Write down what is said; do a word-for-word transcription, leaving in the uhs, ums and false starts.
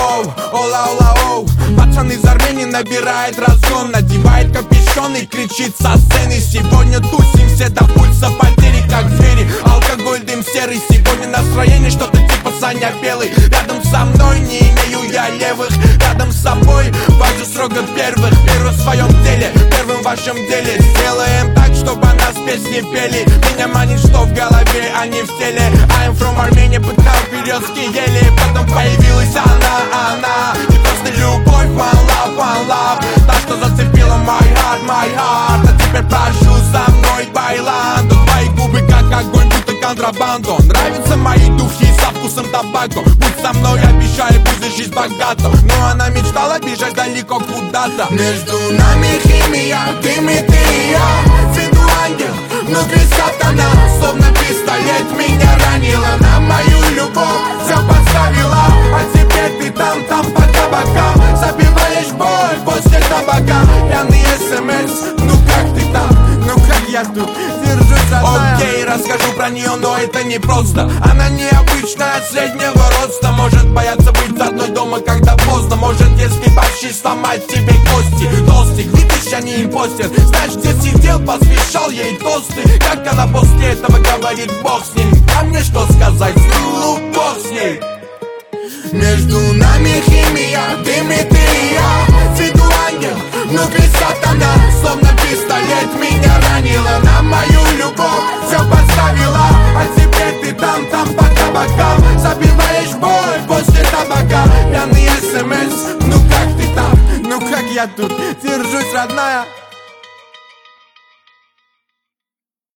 оу, ола, ола, оу. Пацан из Армении набирает разгон, надевает капюшон и кричит со сцены: сегодня тусим все до пульса потери, как звери. Алкоголь, дым серый, сегодня настроение что-то типа Саня Белый. Рядом со мной не имею я левых, рядом с собой важу строго первых. Первый в своем деле, первым в вашем деле. Сделаем так, чтобы о нас песни пели. Меня манит, что в голове, а не в теле. I'm from Armenia, пытал березки ели. Потом появилась она, она. И просто любовь, one love, one love. Та, что зацепила my heart, my heart. А теперь прошу со мной байландо. Твои губы как огонь, будто контрабандо. Нравятся мои духи со вкусом табако. Будь со мной, обещаю, будет жизнь богата. Но она мечтала бежать далеко куда-то. Между нами химия, дым и ты и я. Виду ангел, внутри сатана. Словно пистолет меня ранила. На мою любовь все подставила. А теперь ты там, там по кабакам. Забиваешь боль после табака. Пьяный смс, ну как ты там? Ну как я тут? Держусь, родная. Окей, расскажу про нее, но это не просто. Она необычная, от среднего роста. Может бояться быть одной дома, когда поздно. Может, если почти сломать тебе кости. Толстик, видишь, я не импостер. Знаешь, где сидел, посвящал ей тосты. Как она после этого говорит: бог с ним. А мне что сказать? Ну, бог с ней. Между нами химия, дым и ты и я. Виду ангел, внутри сатана. Словно пистолет меня ранила. На мою любовь все подставила. А теперь ты там, там по кабакам. Забиваешь боль после табака. Пьяный смс, ну как ты там? Ну как я тут? Держусь, родная.